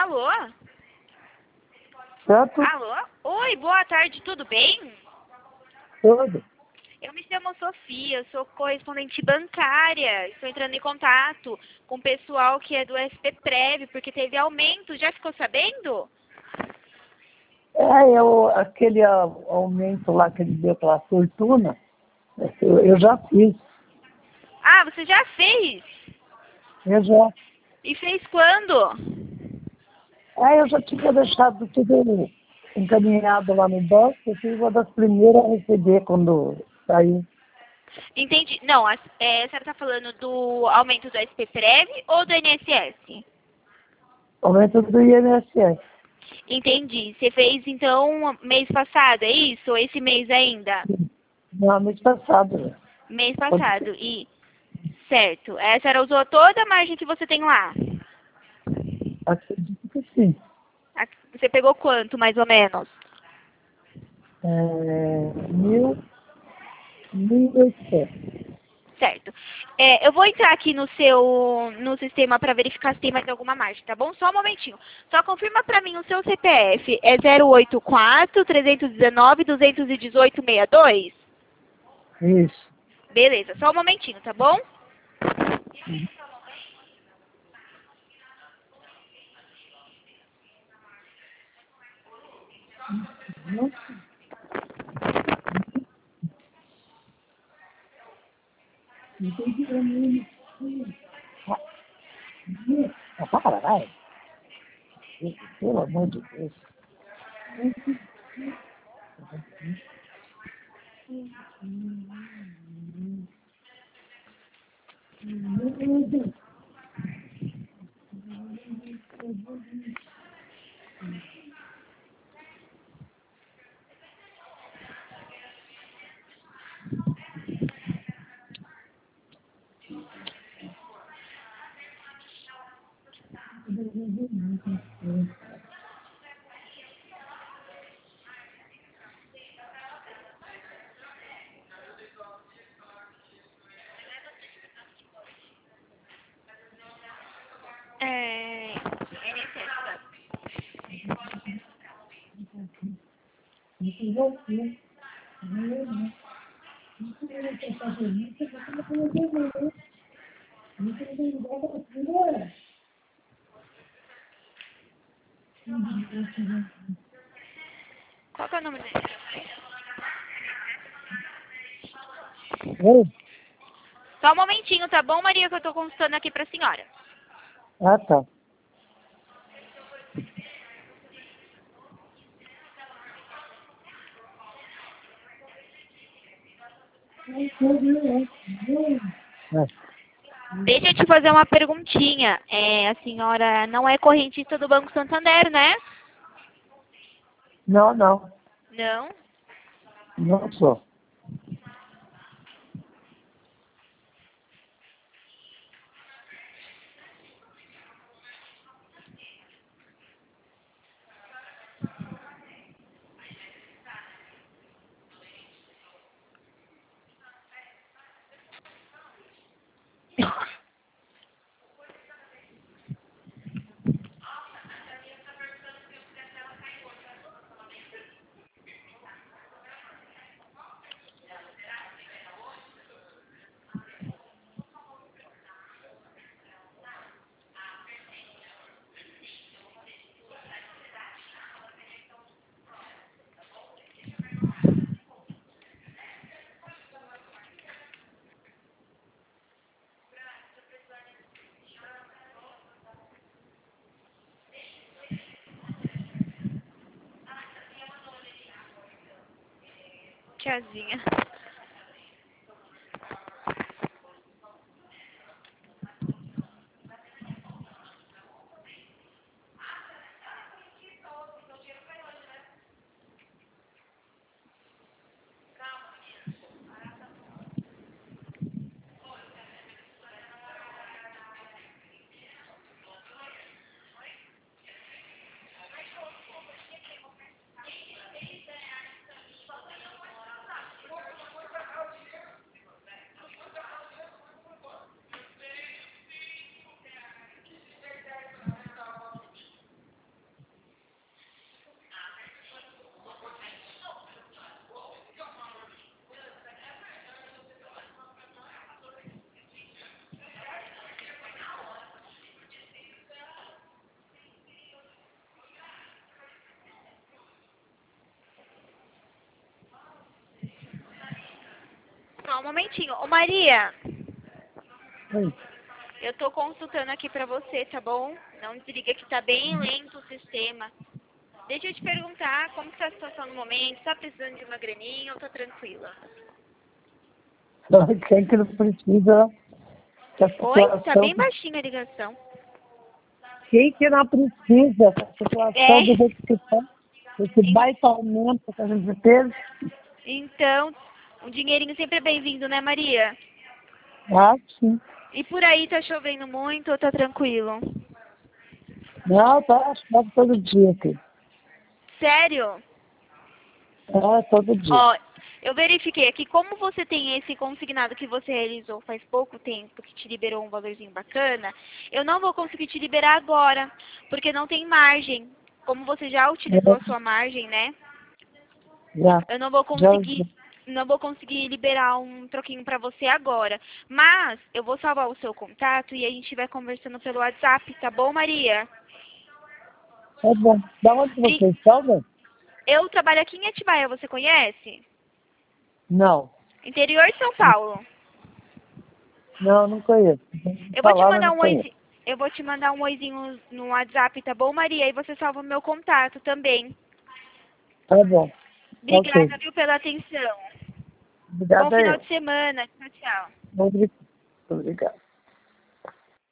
Alô? Certo? Alô? Oi, boa tarde, tudo bem? Tudo. Eu me chamo Sofia, eu sou correspondente bancária. Estou entrando em contato com o pessoal que é do SPPrev, porque teve aumento. Já ficou sabendo? Aquele aumento lá que ele deu pela fortuna, eu já fiz. Ah, você já fez? Eu já. E fez quando? Eu já tinha deixado tudo encaminhado lá no banco, eu fui uma das primeiras a receber quando saiu. Entendi. Não, a senhora está falando do aumento do SPPrev ou do INSS? Aumento do INSS. Entendi. Você fez, então, mês passado, é isso? Ou esse mês ainda? No mês passado. Né? Mês Pode passado. ser. E, certo. A senhora usou toda a margem que você tem lá? Acredito que sim. Você pegou quanto, mais ou menos? 1.800. Certo. Eu vou entrar aqui no sistema para verificar se tem mais alguma margem, tá bom? Só um momentinho. Só confirma para mim o seu CPF. É 084-319-218-62? Isso. Beleza, só um momentinho, tá bom? Para, vai. Pelo amor de Deus. INSS. Qual que é o nome dele? Oi? Só um momentinho, tá bom, Maria, que eu tô consultando aqui pra senhora. Ah, tá. É. Deixa eu te fazer uma perguntinha. A senhora não é correntista do Banco Santander, né? Não, não. Não? Não sou. Tiazinha. Só um momentinho. Ô, Maria, Oi. eu tô consultando aqui pra você, tá bom? Não desliga que tá bem lento o sistema. Deixa eu te perguntar como que tá a situação no momento. Tá precisando de uma graninha ou tá tranquila? Quem que não precisa da Oi? Tá situação, bem baixinha a ligação. quem que não precisa da situação do É. jeito que está, esse baita aumento que a gente teve? Então, um dinheirinho sempre é bem-vindo, né, Maria? Ah, sim. E por aí tá chovendo muito ou tá tranquilo? Não, tá chove todo dia aqui. Sério? É, todo dia. Ó, eu verifiquei aqui, como você tem esse consignado que você realizou faz pouco tempo, que te liberou um valorzinho bacana, eu não vou conseguir te liberar agora, porque não tem margem. Como você já utilizou a É, sua margem, né? já, Eu não vou já, conseguir liberar um troquinho pra você agora. Mas eu vou salvar o seu contato e a gente vai conversando pelo WhatsApp, tá bom, Maria? é bom. Da onde Bri- você está, né? Eu trabalho aqui em Atibaia, você conhece? Não, Interior de São Paulo. não, não conheço. Eu vou te Falar, mas mandar não um conheço. oizinho. Eu vou te mandar um oizinho no WhatsApp, tá bom, Maria? E você salva o meu contato também. Tá bom, ok. Obrigada, viu, pela atenção. Bom Obrigada final eu. de semana. Tchau, tchau. Obrigado. Obrigado.